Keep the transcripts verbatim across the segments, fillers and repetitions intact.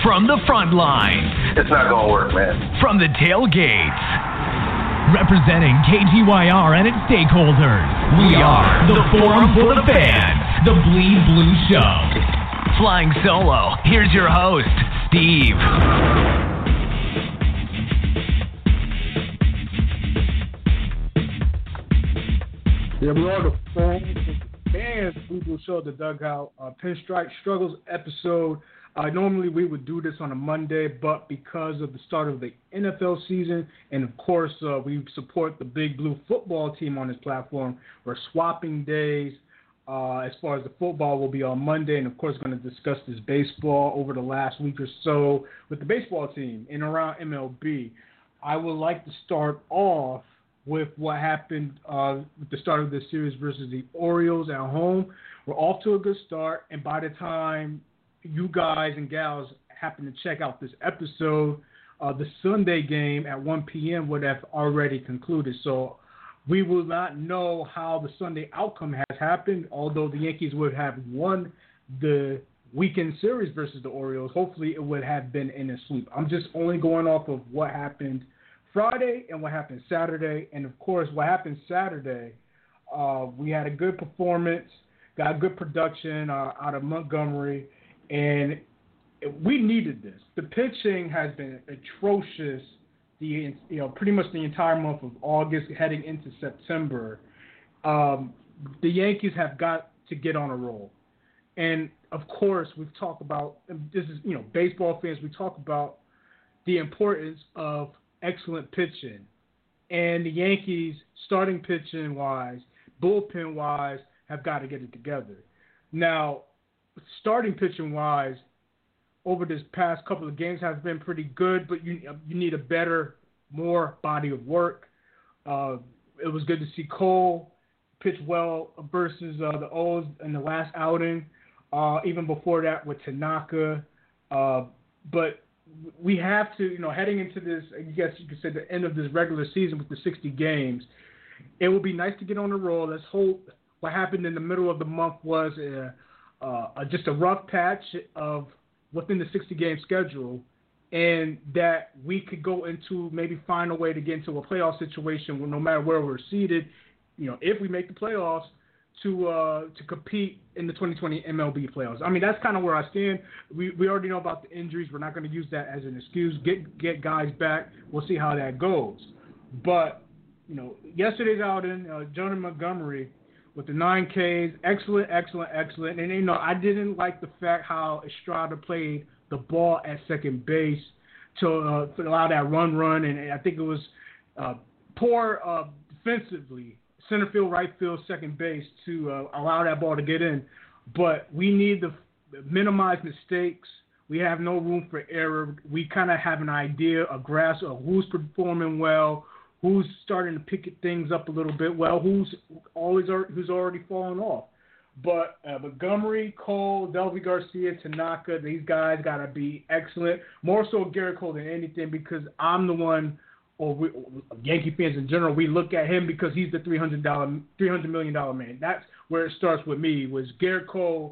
From the front lines. It's not going to work, man. From the tailgates. Representing K G Y R and its stakeholders. We are the Forum for the Fans. The Bleed Blue Show. Flying solo, here's your host, Steve. Yeah, we are the Forum for the Fans. Bleed Blue Show, the Dugout uh, Pinstripe Struggles episode. Uh, normally we would do this on a Monday, but because of the start of the N F L season, and of course uh, we support the Big Blue football team on this platform, we're swapping days. Uh, as far as the football will be on Monday, and of course going to discuss this baseball over the last week or so with the baseball team in and around M L B. I would like to start off with what happened uh, with the start of this series versus the Orioles at home. We're off to a good start, and by the time you guys and gals happen to check out this episode, uh, the Sunday game at one p.m. would have already concluded. So we will not know how the Sunday outcome has happened, although the Yankees would have won the weekend series versus the Orioles. Hopefully it would have been in a sweep. I'm just only going off of what happened Friday and what happened Saturday. And, of course, what happened Saturday, uh, we had a good performance, got good production uh, out of Montgomery, and we needed this. The pitching has been atrocious the you know pretty much the entire month of August heading into September. Um, the Yankees have got to get on a roll. And, of course, we've talked about, this is, you know, baseball fans, we talk about the importance of excellent pitching. And the Yankees, starting pitching-wise, bullpen-wise, have got to get it together. Now, starting pitching-wise, over this past couple of games has been pretty good, but you you need a better, more body of work. Uh, it was good to see Cole pitch well versus uh, the O's in the last outing. Uh, even before that with Tanaka. Uh, but we have to, you know, heading into this, I guess you could say the end of this regular season with the sixty games, it would be nice to get on the roll. Let's hope what happened in the middle of the month was a, uh, just a rough patch of within the sixty-game schedule, and that we could go into maybe find a way to get into a playoff situation where no matter where we're seated, you know, if we make the playoffs, to uh, to compete in the twenty twenty M L B playoffs. I mean, that's kind of where I stand. We we already know about the injuries. We're not going to use that as an excuse. Get get guys back. We'll see how that goes. But, you know, yesterday's outing, uh, Jonah Montgomery with the nine Ks, excellent, excellent, excellent. And, you know, I didn't like the fact how Estrada played the ball at second base to, uh, to allow that run run. And I think it was uh, poor uh, defensively, center field, right field, second base to uh, allow that ball to get in. But we need to minimize mistakes. We have no room for error. We kind of have an idea, a grasp of who's performing well, who's starting to pick things up a little bit well, who's always who's already fallen off. But uh, Montgomery, Cole, Delvey Garcia, Tanaka, these guys got to be excellent. More so Garrett Cole than anything, because I'm the one, or, we, or Yankee fans in general, we look at him because he's the three hundred million dollars man. That's where it starts with me, was Garrett Cole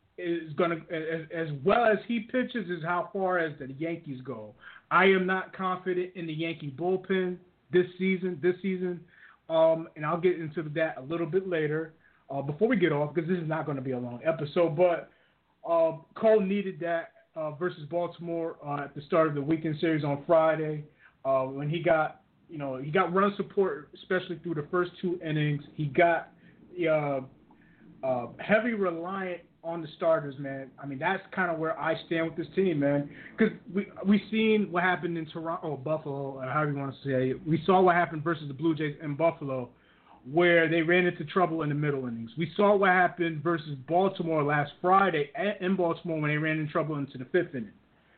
is going to, as, as well as he pitches, is how far as the Yankees go. I am not confident in the Yankee bullpen this season, this season, um, and I'll get into that a little bit later uh, before we get off, because this is not going to be a long episode. But uh, Cole needed that uh, versus Baltimore uh, at the start of the weekend series on Friday uh, when he got, you know, he got run support, especially through the first two innings. He got uh, uh, heavy reliant on the starters, man. I mean, that's kind of where I stand with this team, man. Because we we seen what happened in Toronto, or Buffalo, or however you want to say it. We saw what happened versus the Blue Jays in Buffalo, where they ran into trouble in the middle innings. We saw what happened versus Baltimore last Friday at, in Baltimore when they ran into trouble into the fifth inning.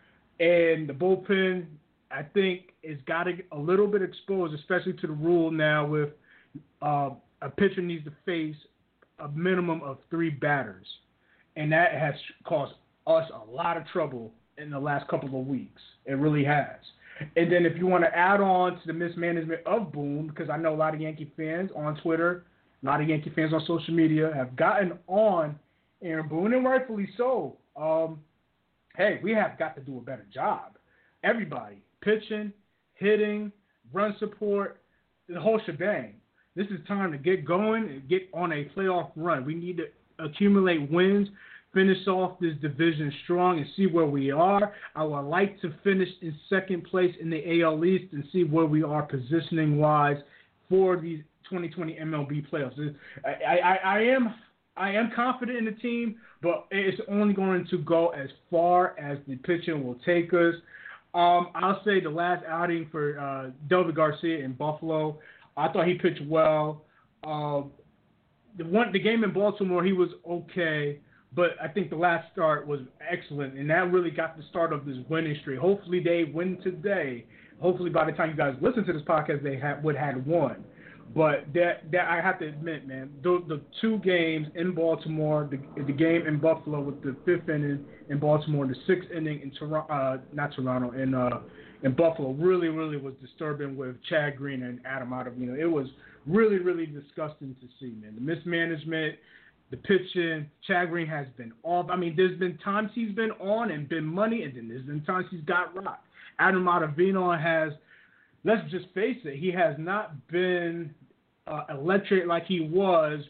And the bullpen, I think, has got to get a little bit exposed, especially to the rule now with uh, a pitcher needs to face a minimum of three batters. And that has caused us a lot of trouble in the last couple of weeks. It really has. And then if you want to add on to the mismanagement of Boone, because I know a lot of Yankee fans on Twitter, a lot of Yankee fans on social media have gotten on Aaron Boone, and rightfully so. Um, hey, we have got to do a better job. Everybody, pitching, hitting, run support, the whole shebang. This is time to get going and get on a playoff run. We need to accumulate wins, finish off this division strong, and see where we are. I would like to finish in second place in the A L East and see where we are positioning-wise for these twenty twenty M L B playoffs. I, I, I am I am confident in the team, but it's only going to go as far as the pitching will take us. Um, I'll say the last outing for uh, Deivi Garcia in Buffalo, I thought he pitched well. Uh, the one, the game in Baltimore, he was okay, but I think the last start was excellent, and that really got the start of this winning streak. Hopefully they win today. Hopefully by the time you guys listen to this podcast, they have, would have won. But that, that I have to admit, man, the, the two games in Baltimore, the, the game in Buffalo with the fifth inning in Baltimore, the sixth inning in Toronto, uh, not Toronto, in uh, in Buffalo, really, really was disturbing with Chad Green and Adam Ottavino. It was really, really disgusting to see, man. The mismanagement, the pitching. Chad Green has been off. I mean, there's been times he's been on and been money, and then there's been times he's got rocked. Adam Ottavino has, let's just face it, he has not been uh, electric like he was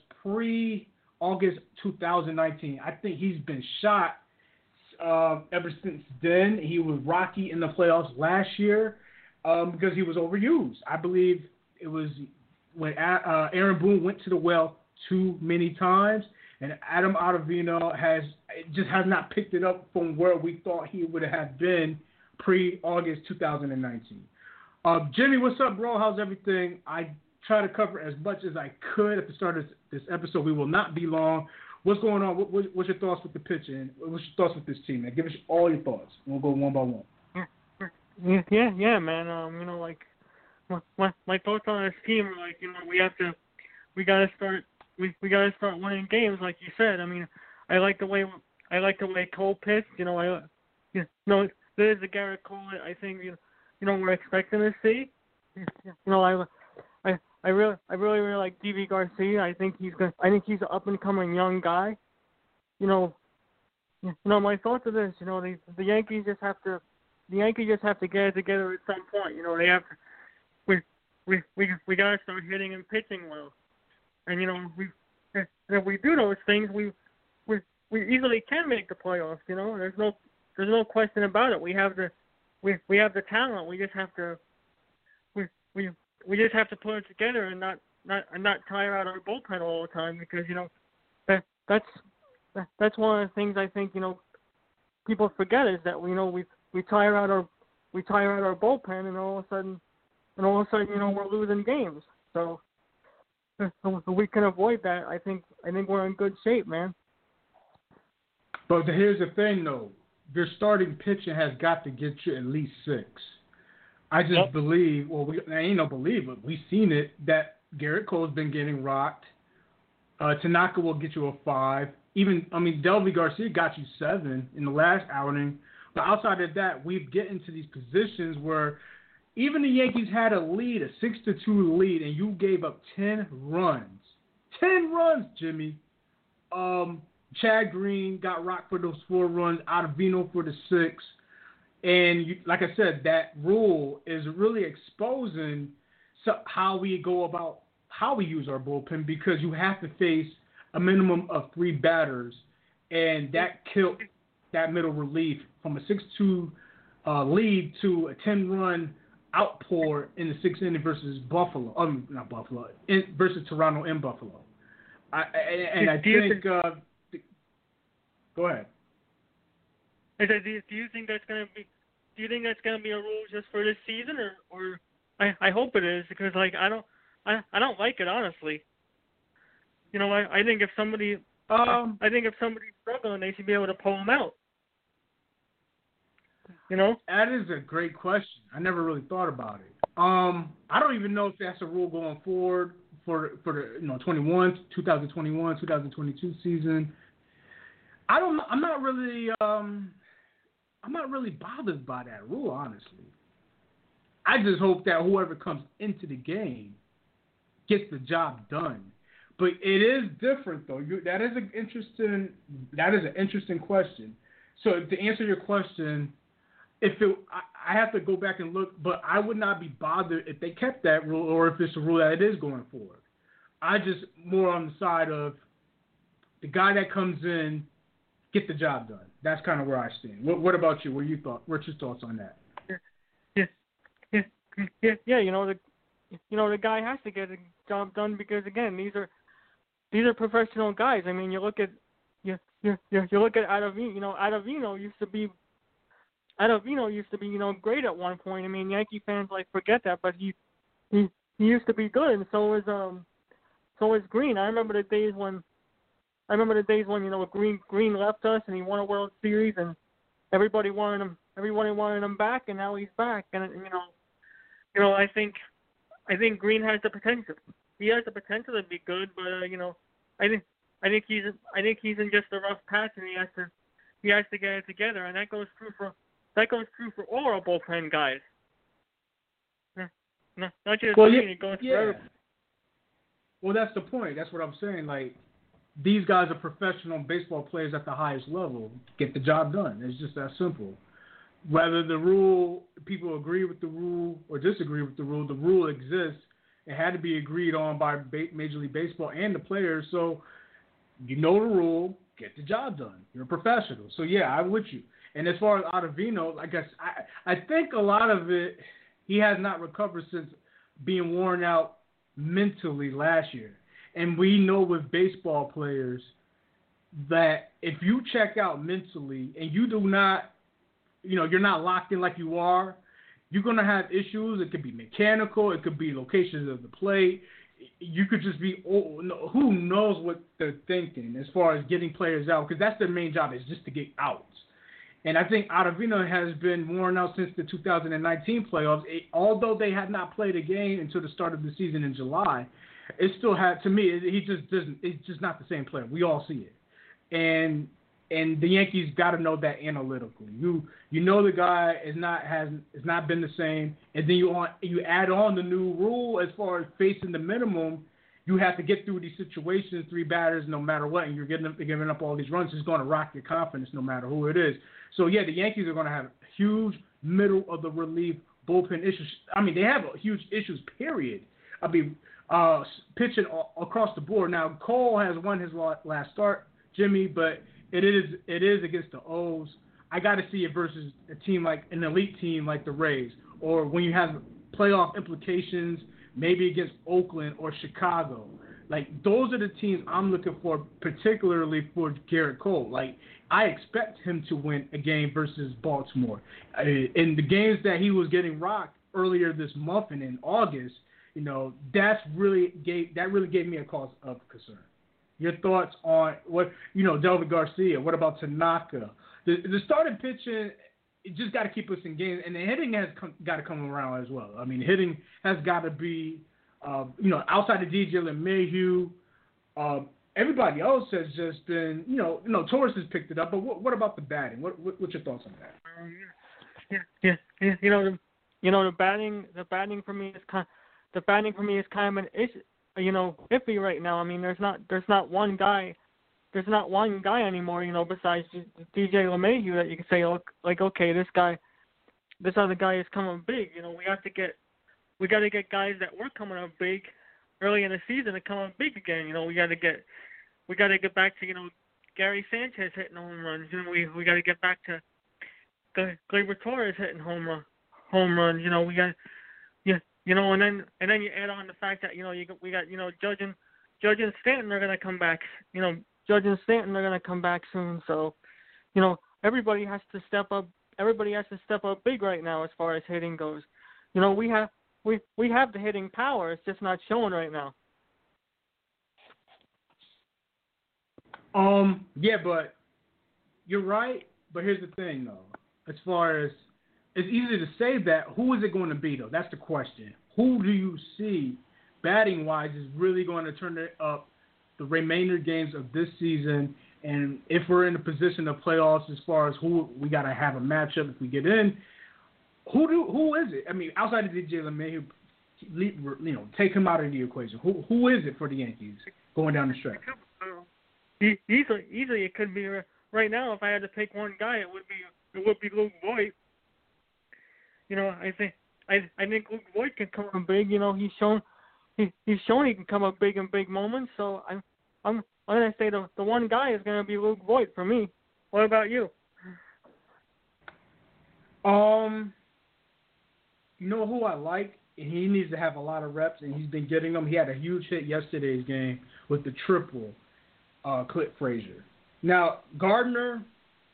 pre-August two thousand nineteen. I think he's been shot uh, ever since then. He was rocky in the playoffs last year um, because he was overused. I believe it was when uh, Aaron Boone went to the well too many times, and Adam Ottavino has just has not picked it up from where we thought he would have been pre-August two thousand nineteen. Uh, Jimmy, what's up, bro? How's everything? I try to cover as much as I could at the start of this episode. We will not be long. What's going on? What, what, what's your thoughts with the pitching? What's your thoughts with this team, man? Give us all your thoughts. We'll go one by one. Yeah, yeah, yeah, man. Um, you know, like my, my my thoughts on this team are like, you know, we have to, we gotta start, we we gotta start winning games, like you said. I mean, I like the way I like the way Cole pitched. You know, I, you know, there's the Garrett Cole. I think you know, you know we're expecting to see. You know, I. I, I really I really really like Deivi Garcia. I think he's going I think he's an up and coming young guy. You know, you know my thoughts are this. You know, the the Yankees just have to the Yankees just have to get it together at some point. You know, they have to we we we we gotta start hitting and pitching well. And you know we if we do those things, we we we easily can make the playoffs. You know, there's no there's no question about it. We have the we we have the talent. We just have to we we. We just have to put it together and not, not and not tire out our bullpen all the time because you know that that's that, that's one of the things I think you know people forget is that you know we we tire out our we tire out our bullpen and all of a sudden and all of a sudden you know we're losing games. So if we can avoid that, I think I think we're in good shape, man. But here's the thing, though: your starting pitching has got to get you at least six. I just yep. believe, well, we, I ain't no believe, but we've seen it, that Garrett Cole's been getting rocked. Uh, Tanaka will get you a five. Even, I mean, Deivi Garcia got you seven in the last outing. But outside of that, we get into these positions where even the Yankees had a lead, a six to two lead, and you gave up ten runs. ten runs, Jimmy. Um, Chad Green got rocked for those four runs, Ottavino for the six. And you, like I said, that rule is really exposing so how we go about how we use our bullpen because you have to face a minimum of three batters, and that killed that middle relief from a six two uh, lead to a ten-run outpour in the sixth inning versus Buffalo. Um, not Buffalo, in, versus Toronto in Buffalo. I, and I think uh, – go ahead. I said, do you, do you think that's gonna be? Do you think that's gonna be a rule just for this season, or, or I, I hope it is because like I don't I, I don't like it honestly. You know, I, I think if somebody um I think if somebody's struggling, they should be able to pull them out. You know, that is a great question. I never really thought about it. Um, I don't even know if that's a rule going forward for for the you know twenty-one, twenty twenty-one, twenty twenty-two season. I don't. I'm not really. Um, I'm not really bothered by that rule, honestly. I just hope that whoever comes into the game gets the job done. But it is different, though. You, that is an interesting. That is an interesting question. So to answer your question, if it, I, I have to go back and look, but I would not be bothered if they kept that rule or if it's a rule that it is going forward. I just more on the side of the guy that comes in, get the job done. That's kind of where I stand. What, what about you? What you thought? What's your thoughts on that? Yeah, yeah, yeah, yeah. You know the, you know the guy has to get the job done because again, these are, these are professional guys. I mean, you look at, you you you, you look at Ottavino. You know, Ottavino used to be, Ottavino used to be, you know, great at one point. I mean, Yankee fans like forget that, but he, he, he used to be good, and so was um, so was Green. I remember the days when. I remember the days when, you know, Green Green left us and he won a World Series and everybody wanted him everybody wanted him back, and now he's back, and you know you know, I think I think Green has the potential. He has the potential to be good, but uh, you know, I think I think he's I think he's in just a rough patch and he has to he has to get it together, and that goes true for that goes true for all our bullpen guys. No, not just well, Green, yeah, it goes yeah. for everybody. Well, that's the point. That's what I'm saying. Like, these guys are professional baseball players at the highest level. Get the job done. It's just that simple. Whether the rule, people agree with the rule or disagree with the rule, the rule exists. It had to be agreed on by Major League Baseball and the players. So you know the rule, get the job done. You're a professional. So, yeah, I'm with you. And as far as Ottavino, I guess I, I think a lot of it, he has not recovered since being worn out mentally last year. And we know with baseball players that if you check out mentally and you do not, you know, you're not locked in like you are, you're going to have issues. It could be mechanical. It could be locations of the plate. You could just be, oh, no, who knows what they're thinking as far as getting players out, because that's their main job, is just to get outs. And I think Ottavino has been worn out since the two thousand nineteen playoffs. It, although they had not played a game until the start of the season in July, it still had, to me, he just doesn't, it's just not the same player. We all see it. And and the Yankees got to know that analytically. You you know the guy is not has has not been the same, and then you on you add on the new rule as far as facing the minimum. You have to get through these situations, three batters, no matter what, and you're getting up, giving up all these runs. It's going to rock your confidence no matter who it is. So, yeah, the Yankees are going to have huge middle of the relief bullpen issues. I mean, they have huge issues, period. I mean, uh, pitching across the board. Now, Cole has won his last start, Jimmy, but it is it is against the O's. I got to see it versus a team like an elite team like the Rays, or when you have playoff implications, maybe against Oakland or Chicago. Like, those are the teams I'm looking for, particularly for Garrett Cole. Like, I expect him to win a game versus Baltimore. Uh, in the games that he was getting rocked earlier this month and in August, you know, that's really gave that really gave me a cause of concern. Your thoughts on what, you know, Delvin Garcia? What about Tanaka? The, the starting pitching, it just got to keep us in games, and the hitting has come, got to come around as well. I mean, hitting has got to be, uh, you know, outside of D J LeMahieu, uh, everybody else has just been, you know, you know, Torres has picked it up. But what, what about the batting? What, what what's your thoughts on that? Um, yeah, yeah, yeah. You know, the, you know, the batting, the batting for me is kind, the batting for me is kind of an issue, you know, iffy right now. I mean, there's not, there's not one guy. There's not one guy anymore, you know, besides D J LeMahieu that you can say, look, like, okay, this guy, this other guy is coming big. You know, we have to get, we got to get guys that were coming up big early in the season to come up big again. You know, we got to get, we got to get back to, you know, Gary Sanchez hitting home runs. You know, we we got to get back to Gleyber Torres hitting home run, home runs. You know, we got, yeah, you know, and then and then you add on the fact that, you know, you got, we got, you know, Judge and Judge and Stanton are gonna come back. You know. Judge and Stanton are going to come back soon, so, you know, everybody has to step up. Everybody has to step up big right now as far as hitting goes. You know, we have we we have the hitting power. It's just not showing right now. Um, yeah, but you're right. But here's the thing, though. As far as it's easy to say that, who is it going to be, though? That's the question. Who do you see, batting wise, is really going to turn it up the remainder games of this season? And if we're in a position of playoffs, as far as who we got to have a matchup if we get in, who do who is it? I mean, outside of D J LeMahieu, you know, take him out of the equation. Who who is it for the Yankees going down the stretch? Easily, easily it could be right now, if I had to pick one guy, it would be it would be Luke Voigt. You know, I think I I think Luke Voigt can come up big. You know, he's shown he he's shown he can come up big in big moments. So I'm I'm I'm gonna say the the one guy is gonna be Luke Voigt for me. What about you? Um, you know who I like? He needs to have a lot of reps, and he's been getting them. He had a huge hit yesterday's game with the triple, uh, Clint Frazier. Now, Gardner,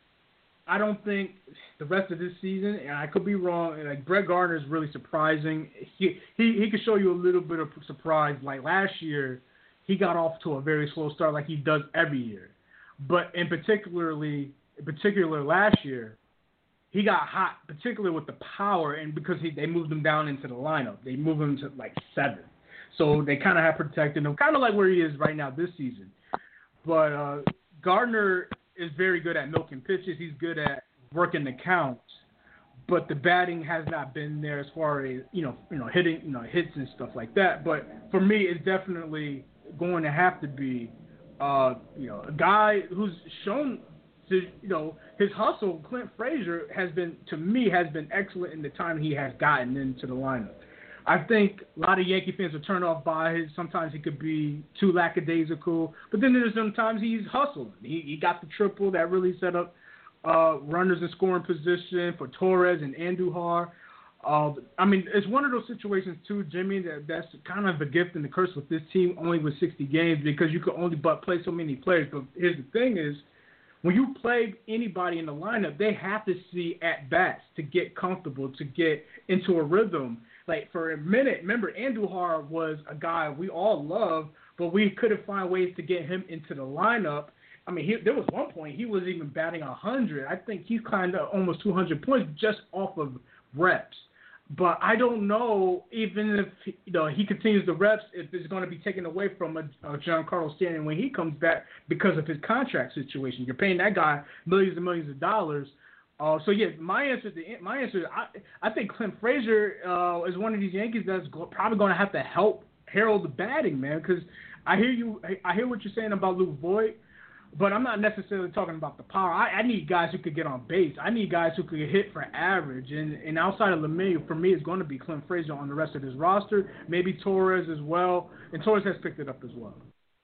I don't think the rest of this season, and I could be wrong, and like Brett Gardner is really surprising. He, he he could show you a little bit of surprise. Like last year, he got off to a very slow start like he does every year. But in particularly, in particular last year, he got hot, particularly with the power, and because he, they moved him down into the lineup. They moved him to like seven. So they kind of have protected him, kind of like where he is right now this season. But uh, Gardner is very good at milking pitches. He's good at working the counts. But the batting has not been there as far as, you know, you know, hitting, you know, hits and stuff like that. But for me, it's definitely going to have to be, uh, you know, a guy who's shown to, you know, his hustle. Clint Frazier has been, to me, has been excellent in the time he has gotten into the lineup. I think a lot of Yankee fans are turned off by his. Sometimes he could be too lackadaisical, but then there's sometimes he's hustling. He, he got the triple that really set up uh, runners in scoring position for Torres and Andujar. Uh, I mean, it's one of those situations too, Jimmy, that that's kind of a gift and the curse with this team, only with sixty games, because you can only but play so many players. But here's the thing is, when you play anybody in the lineup, they have to see at-bats to get comfortable, to get into a rhythm. Like, for a minute, remember, Andujar was a guy we all love, but we couldn't find ways to get him into the lineup. I mean, he, there was one point he was even batting one hundred. I think he's kind of almost two hundred points just off of reps. But I don't know, even if you know he continues the reps, if it's going to be taken away from a, a Giancarlo Stanton when he comes back because of his contract situation. You're paying that guy millions and millions of dollars. Uh, so yeah, my answer, to, my answer, I I think Clint Frazier uh, is one of these Yankees that's go, probably going to have to help herald the batting, man. Because I hear you, I hear what you're saying about Luke Voigt. But I'm not necessarily talking about the power. I, I need guys who could get on base. I need guys who could hit for average. And, and outside of LeMay, for me, it's going to be Clint Frazier on the rest of his roster. Maybe Torres as well. And Torres has picked it up as well.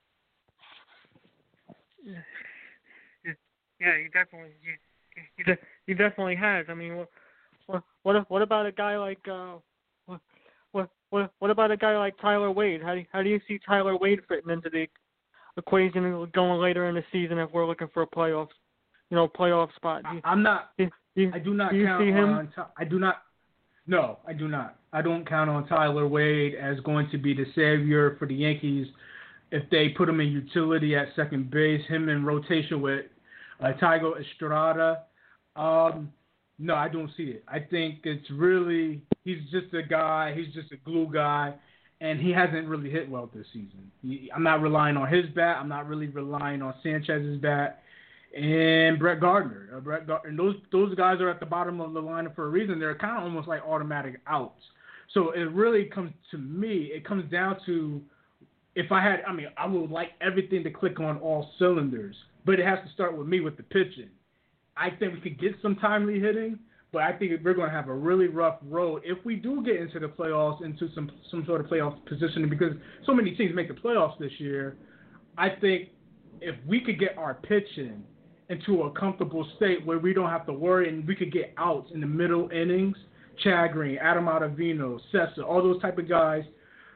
Yeah, he definitely he, he, he definitely has. I mean, what what what about a guy like uh, what what what about a guy like Tyler Wade? How do you, how do you see Tyler Wade fitting into the equation going later in the season if we're looking for a playoff, you know, playoff spot? You, I'm not. You, you, I do not do you count see him? on. I do not. No, I do not. I don't count on Tyler Wade as going to be the savior for the Yankees if they put him in utility at second base. Him in rotation with uh, Tiago Estrada. Um, no, I don't see it. I think it's really he's just a guy. He's just a glue guy. And he hasn't really hit well this season. He, I'm not relying on his bat. I'm not really relying on Sanchez's bat and Brett Gardner. Uh, Brett Gar- and those those guys are at the bottom of the lineup for a reason. They're kind of almost like automatic outs. So it really comes to me. It comes down to if I had. I mean, I would like everything to click on all cylinders, but it has to start with me with the pitching. I think we could get some timely hitting. But I think we're going to have a really rough road if we do get into the playoffs, into some some sort of playoff position, because so many teams make the playoffs this year. I think if we could get our pitching into a comfortable state where we don't have to worry and we could get outs in the middle innings, Chad Green, Adam Ottavino, Cessa, all those type of guys,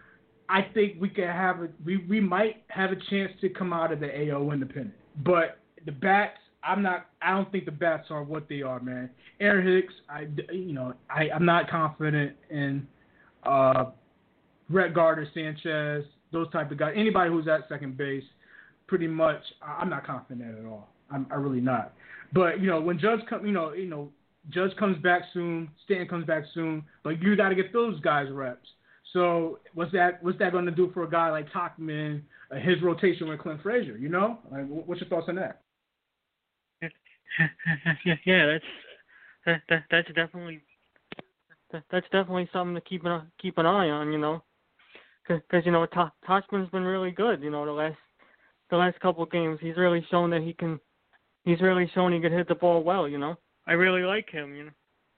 I think we could have a, we, we might have a chance to come out of the A L independent. But the bats, I'm not. I don't think the bats are what they are, man. Aaron Hicks, I, you know, I, I'm not confident in uh, Brett Gardner, Sanchez, those type of guys. Anybody who's at second base, pretty much, I'm not confident at all. I'm I really not. But you know, when Judge come, you know, you know, Judge comes back soon, Stanton comes back soon, but you got to get those guys reps. So what's that? What's that going to do for a guy like Tauchman, uh, his rotation with Clint Frazier? You know, like, what's your thoughts on that? yeah, yeah, that's that, that that's definitely that, that's definitely something to keep an keep an eye on, you know, because you know Tauchman's been really good, you know, the last the last couple of games. He's really shown that he can he's really shown he could hit the ball well. You know, I really like him. You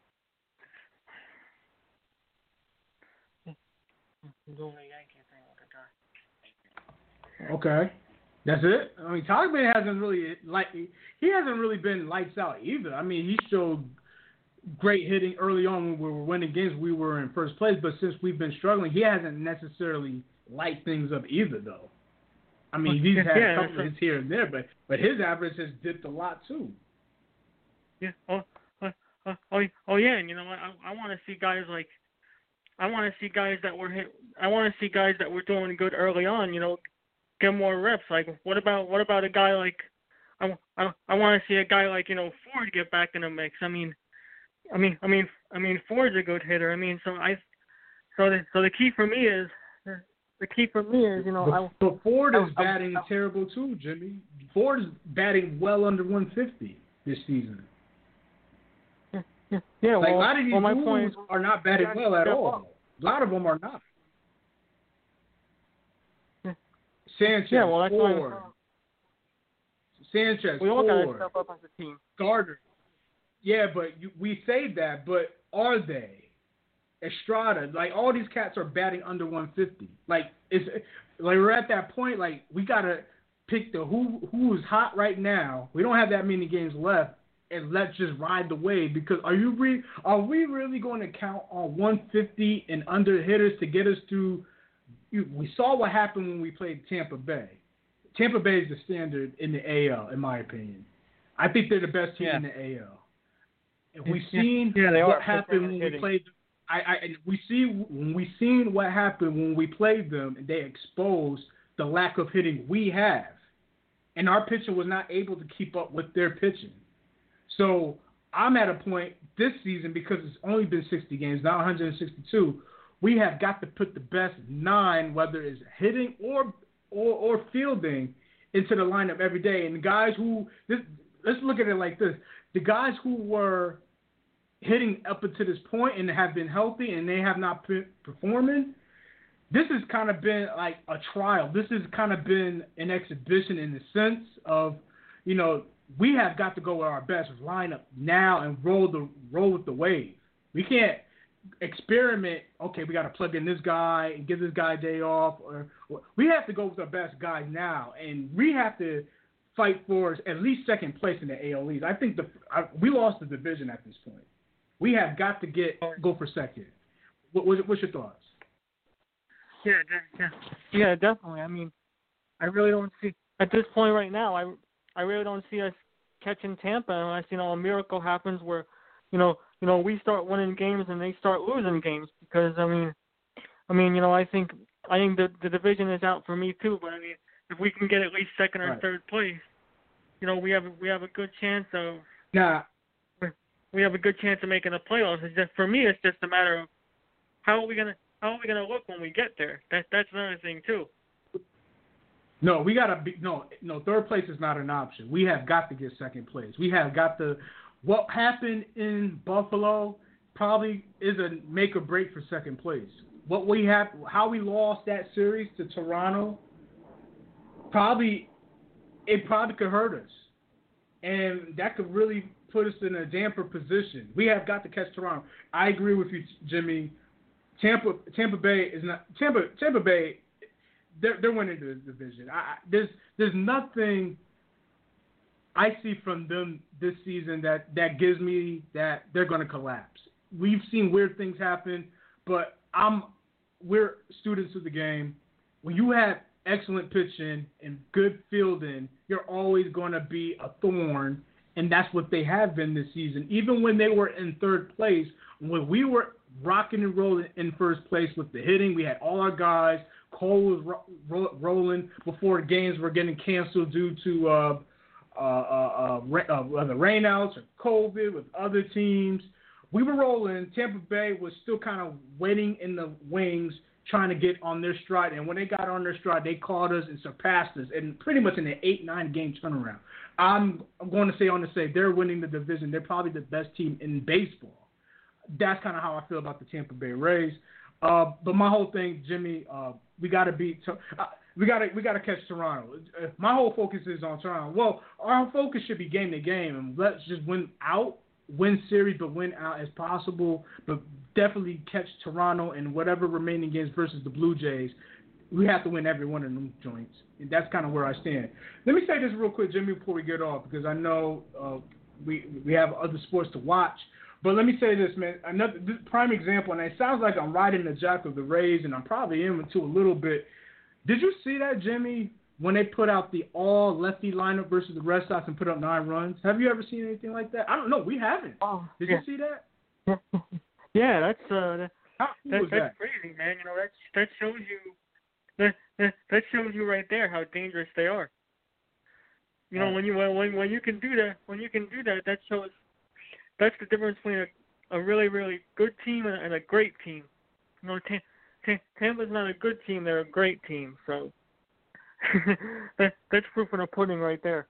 know. Okay, that's it. I mean, Togman hasn't really like he hasn't really been lights out either. I mean, he showed great hitting early on when we were winning games. We were in first place, but since we've been struggling, he hasn't necessarily light things up either, though. I mean, he's had yeah, a couple of hits here and there, but but his average has dipped a lot too. Yeah. Oh. Uh, uh, oh. Oh. Yeah. And you know what? I I want to see guys like I want to see guys that were hit. I want to see guys that were doing good early on. You know, get more reps. Like what about what about a guy like I I I want to see a guy like you know Ford get back in the mix. I mean, I mean I mean I mean Ford's a good hitter. I mean so I so the so the key for me is. The key for me is, you know, but, I, but Ford is I, batting I, terrible too, Jimmy. Ford is batting well under one fifty this season. Yeah, yeah, yeah like well, a lot of these well, my dudes point is, are not batting well at all. Up. A lot of them are not. Yeah. Sanchez, yeah, well, that's Ford, Sanchez, we all Ford, got to step up as a team. Gardner. Yeah, but you, we say that, but are they? Estrada, like all these cats are batting under one fifty. Like it's like we're at that point. Like we gotta pick the who who is hot right now. We don't have that many games left, and let's just ride the wave. Because are you re- are we really going to count on one fifty and under hitters to get us through? You, we saw what happened when we played Tampa Bay. Tampa Bay is the standard in the A L, in my opinion. I think they're the best team yeah. in the A L. And we've seen yeah, they what are. happened when hitting. we played. I, I we see when we seen what happened when we played them and they exposed the lack of hitting we have, and our pitching was not able to keep up with their pitching. So I'm at a point this season because it's only been sixty games, not one hundred sixty-two. We have got to put the best nine, whether it's hitting or or, or fielding, into the lineup every day. And the guys who this, let's look at it like this: the guys who were hitting up until this point and have been healthy and they have not been performing, this has kind of been like a trial. This has kind of been an exhibition in the sense of, you know, we have got to go with our best lineup now and roll the roll with the wave. We can't experiment. Okay, we got to plug in this guy and give this guy a day off. Or, or we have to go with our best guys now, and we have to fight for at least second place in the A L East. I think the I, we lost the division at this point. We have got to get go for second. What, what, what's your thoughts? Yeah, yeah, yeah, definitely. I mean, I really don't see at this point right now. I, I really don't see us catching Tampa unless you know a miracle happens where, you know, you know we start winning games and they start losing games. Because I mean, I mean, you know, I think I think the the division is out for me too. But I mean, if we can get at least second or right. third place, you know, we have we have a good chance of. Nah. We have a good chance of making the playoffs. It's just for me, it's just a matter of how are we gonna how are we gonna look when we get there. That that's another thing too. No, we gotta be no no. Third place is not an option. We have got to get second place. We have got to. What happened in Buffalo probably is a make or break for second place. What we have, how we lost that series to Toronto, probably it probably could hurt us, and that could really put us in a damper position. We have got to catch Toronto. I agree with you, Jimmy. Tampa Tampa Bay is not Tampa Tampa Bay. They're they're winning the division. I, there's there's nothing I see from them this season that, that gives me that they're going to collapse. We've seen weird things happen, but I'm we're students of the game. When you have excellent pitching and good fielding, you're always going to be a thorn. And that's what they have been this season. Even when they were in third place, when we were rocking and rolling in first place with the hitting, we had all our guys. Cole was ro- ro- rolling before games were getting canceled due to uh, uh, uh, uh, uh, the rainouts or COVID with other teams. We were rolling. Tampa Bay was still kind of waiting in the wings, trying to get on their stride. And when they got on their stride, they caught us and surpassed us, and pretty much in an eight, nine game turnaround. I'm going to say on to say they're winning the division. They're probably the best team in baseball. That's kind of how I feel about the Tampa Bay Rays. Uh, but my whole thing, Jimmy, uh, we got to beat. Uh, we gotta we gotta catch Toronto. My whole focus is on Toronto. Well, our focus should be game to game, and let's just win out, win series, but win out as possible. But definitely catch Toronto and whatever remaining games versus the Blue Jays. We have to win every one of them joints. And that's kind of where I stand. Let me say this real quick, Jimmy, before we get off, because I know uh, we we have other sports to watch. But let me say this, man. Another this prime example, and it sounds like I'm riding the jack of the Rays, and I'm probably in too a little bit. Did you see that, Jimmy, when they put out the all-lefty lineup versus the Red Sox and put up nine runs? Have you ever seen anything like that? I don't know. We haven't. Oh, Did yeah. you see that? Yeah, that's uh, that, How cool that, was that's that? crazy, man. You know, that that shows you that that, that shows you right there how dangerous they are. You know, right. when you when when you can do that, when you can do that, that shows that's the difference between a, a really really good team and, and a great team. You know, T- T- Tampa's not a good team; they're a great team. So that that's proof in the pudding right there.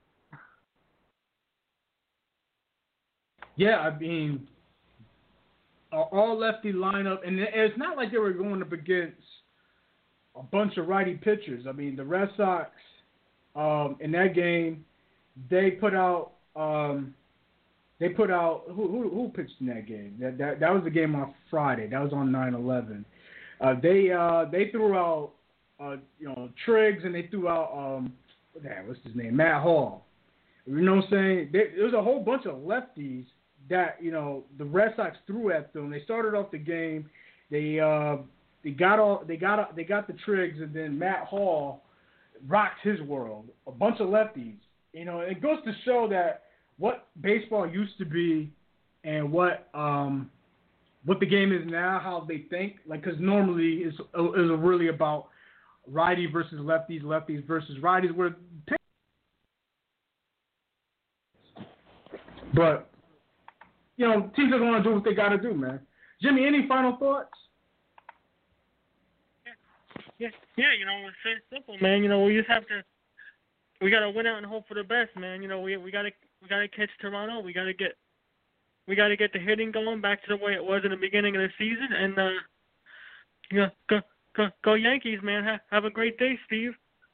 Yeah, I mean, all lefty lineup, and it's not like they were going up against a bunch of righty pitchers. I mean, the Red Sox um, in that game, they put out um, they put out who, who who pitched in that game? That that that was the game on Friday. That was on nine eleven. Uh, they uh, they threw out uh, you know Triggs, and they threw out um, what the heck, what's his name? Matt Hall. You know what I'm saying? There, there was a whole bunch of lefties that, you know, the Red Sox threw at them. They started off the game. They uh, they got all they got they got the Triggs, and then Matt Hall rocked his world. A bunch of lefties. You know, it goes to show that what baseball used to be and what um, what the game is now, how they think. Like, because normally it's is really about righty versus lefties, lefties versus righties. Where but you know, teams are going to do what they got to do, man. Jimmy, any final thoughts? Yeah, yeah, you know, it's very simple, man. You know, we just have to, we got to win out and hope for the best, man. You know, we we got to we got to catch Toronto. We got to get, we got to get the hitting going back to the way it was in the beginning of the season, and uh, yeah, go go go Yankees, man. Ha- have a great day, Steve.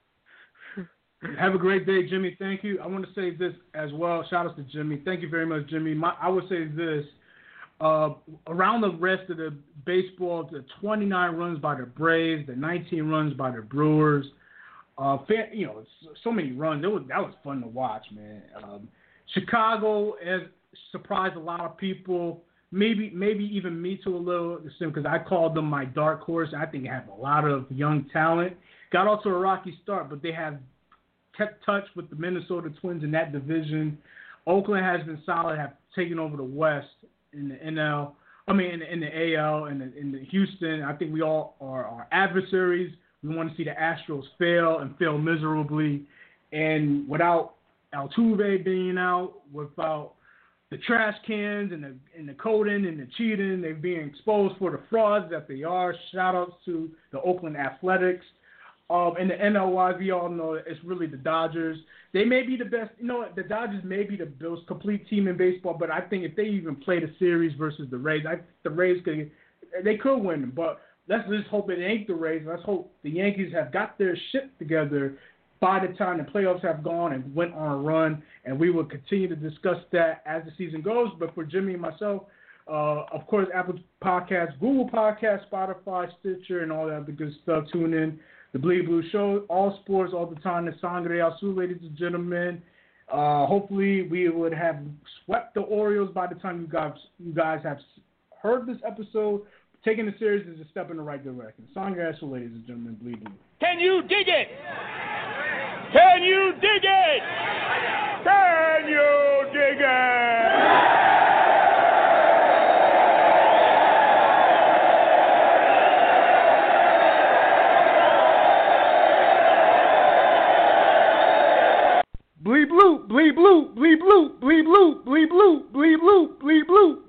Have a great day, Jimmy. Thank you. I want to say this as well. Shout out to Jimmy. Thank you very much, Jimmy. My, I would say this. Uh, around the rest of the baseball, the twenty-nine runs by the Braves, the nineteen runs by the Brewers. Uh, fan, you know, so many runs. It was, that was fun to watch, man. Um, Chicago has surprised a lot of people. Maybe maybe even me to a little extent, because I called them my dark horse. I think they have a lot of young talent. Got off to a rocky start, but they have kept touch with the Minnesota Twins in that division. Oakland has been solid, have taken over the West in the N L. I mean, in the, in the A L and in, in the Houston. I think we all are our adversaries. We want to see the Astros fail and fail miserably. And without Altuve being out, without the trash cans and the and the coding and the cheating, they're being exposed for the frauds that they are. Shout outs to the Oakland Athletics. Um, and the N L wise, we all know it's really the Dodgers. They may be the best. You know what? The Dodgers may be the most complete team in baseball, but I think if they even played a series versus the Rays, I the Rays could they could win them. But let's just hope it ain't the Rays. Let's hope the Yankees have got their shit together by the time the playoffs have gone and went on a run. And we will continue to discuss that as the season goes. But for Jimmy and myself, uh, of course, Apple Podcasts, Google Podcasts, Spotify, Stitcher, and all that other good stuff. Tune in. The Bleed Blue Show, all sports, all the time. The Sangre Azul, ladies and gentlemen. Uh, hopefully, we would have swept the Orioles by the time you guys you guys have heard this episode. Taking the series is a step in the right direction. Sangre Azul, ladies and gentlemen. Bleed Blue. Can you dig it? Can you dig it? Can you dig it? Bleed blue, bleed blue, bleed blue, bleed blue, bleed blue, bleed blue, bleed blue, bleed blue.